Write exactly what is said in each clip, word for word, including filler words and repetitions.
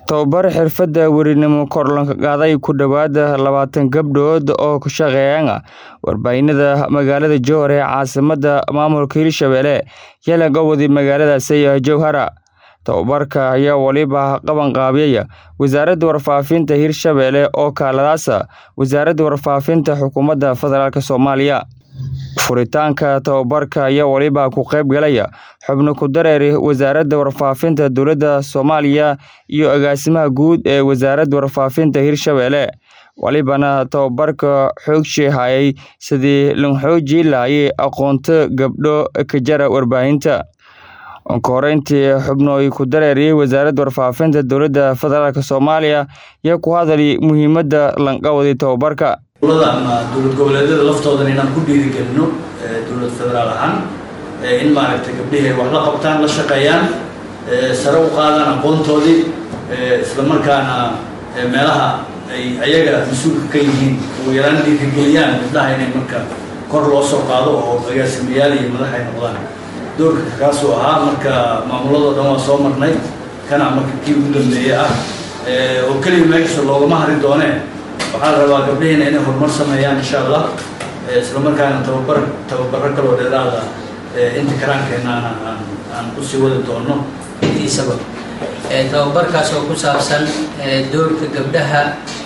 Tababar xirfadda warinimo kor looga qaaday ku dhawaad labaatan gabdhood oo ku shaqeeya warbaahinada magaalada Jowhar ee caasimadda maamulka Hirshabelle ayaa laga waday magaaladaasi Jowhar. Tababarka ayaa waliba qaban qaabiyay Wasaaradda Warfaafinta Hirshabelle oo kaaladaasa Wasaaradda Warfaafinta Xukuumadda Federaalka Soomaaliya. Furitaanka tababarka ayaa waliba ku qayb galaya xubno ku dareeray Wasaaradda Warfaafinta Dowladda Soomaaliya iyo agaasimaha guud ee Wasaaradda Warfaafinta Hirshabelle. walibana tababarka xoog hayay sidii loo xoojin lahaayay aqoonta gabdho ka jara warbaahinta. Koreyntii xubno ay ku dareeray Wasaaradda Warfaafinta Dowladda Federaalka Soomaaliya iyo ku hadalay muhiimadda lanqawdi tababarka. dowlad goboleedyada laftoodan inaan ku dhiiri galino dowlad federaal ahaan in maaragtay gabdhaha wax la qabtaan la shaqeeyaan sare u qaadaan aqoontoodii isla markaana meelaha ay ayaga mas'uulka ka yihiin oo yaraan dhiiri galiyaan gabdhaha inay marka kor loo soo qaado oo agaasimayaal iyo madax ay noqdaan. doorka kaas oo ahaa marka maamulada dhan waa soo marnay kana marka kii ugu dambeeyay ah oo kaliya meesha loogama hari doonee waxaan rabaa gabdhaheena inay horumar sameeyaan insha Allah isla markaana tababar tababar kale oo dheeraad ah inta karaankeena aan aan ku sii wada doono intii sabab ee tababarkaas oo ku saabsan doorka gabdhaha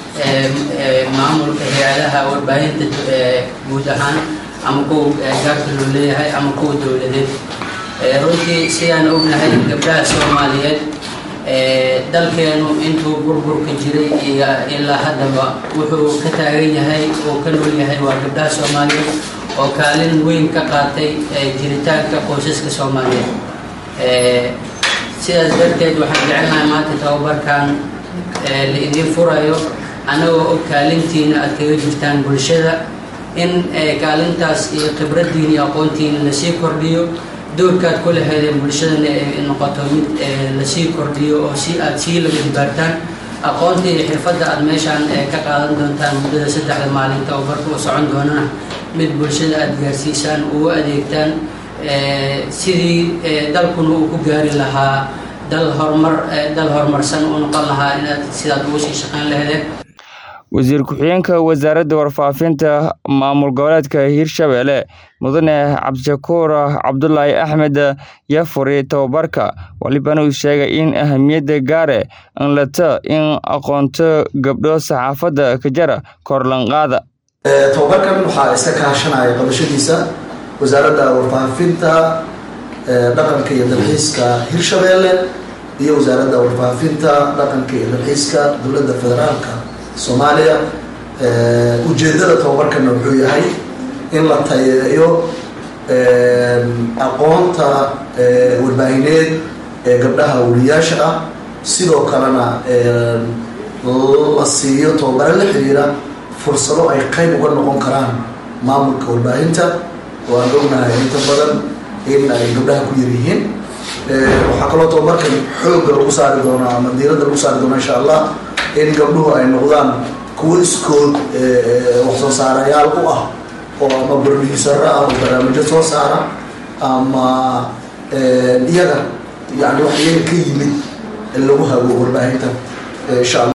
ee maamulka hay'adaha warbaahinta guud ahaan ama kuwa gaarka loo leeyahay ama kuwa dowladeed. runtii si aan ognahay gabdhaha Soomaaliyeed dalkeenu intuu burburka jiray ilaa haddaba wuxuu ka taagan yahay oo ka nool yahay waa gabdhaha Soomaaliyeed oo kaalin weyn ka qaatay jiritaanka qoysaska Soomaaliyeed. sidaas darteed waxaan jecelnahay maanta tababarkan la idin furayo anagoo og kaalintiina aad kaga jirtaan bulshada in kaalintaas iyo khibraddiina iyo aqoontiina la sii kordhiyo doorkaad ku leedahay bulshadana ay noqoto mid la sii kordhiyo oo si aad sii laga dibaartaan aqoonta iyo xirfadda aad meeshaan ka qaadan doontaan muddada saddexda maalin tababarka oo socon doonana mid bulshada aad gaarsiisaan ugu adeegtaan sidii dalkuna uu ku gaari lahaa dal horumar dal horumarsan uu noqon lahaa inaad sidaad ugu sii shaqayn lahaydeen. wasiir ku-xigeenka Wasaaradda Warfaafinta maamul goboleedka Hirshabelle mudane Cabdishakuur Cabdullaahi Axmed yaa furay tababarka walibana uu sheegay in ahamiyadda gaare in la taa in aqoonta gabdho saxaafadda ka jara kor lan qaada. tababarkan waxaa iska kaashanaya qabashadiisa Wasaaradda Warfaafinta dhaqanka iyo dalxiiska Hirshabelle iyo Wasaaradda Warfaafinta dhaqanka iyo dalxiiska Dowladda Federaalka Soomaaliya. ujeedada tababarkan wuxuu yahay in la tayeeyo aqoonta warbaahineed ee gabdhaha wariyaasha ah sidoo kalena la siiyo tababaro la xiriira fursado ay qayb uga noqon karaan maamulka warbaahinta oo aan ognahay inta badan in ay gabdhaha ku yar yihiin. waxaa kaloo tababarkan xoogga lagu saari doonaa ama diiradda lagu saari doonaa insha Allah in gabdhuhu ay noqdaan kuwa iskood wax soo saarayaal u ah oo ama producer ah oo barnaamijyo soo saara ama iyaga yani wax iyaga ka yimid lagu hago warbaahinta insha Allah.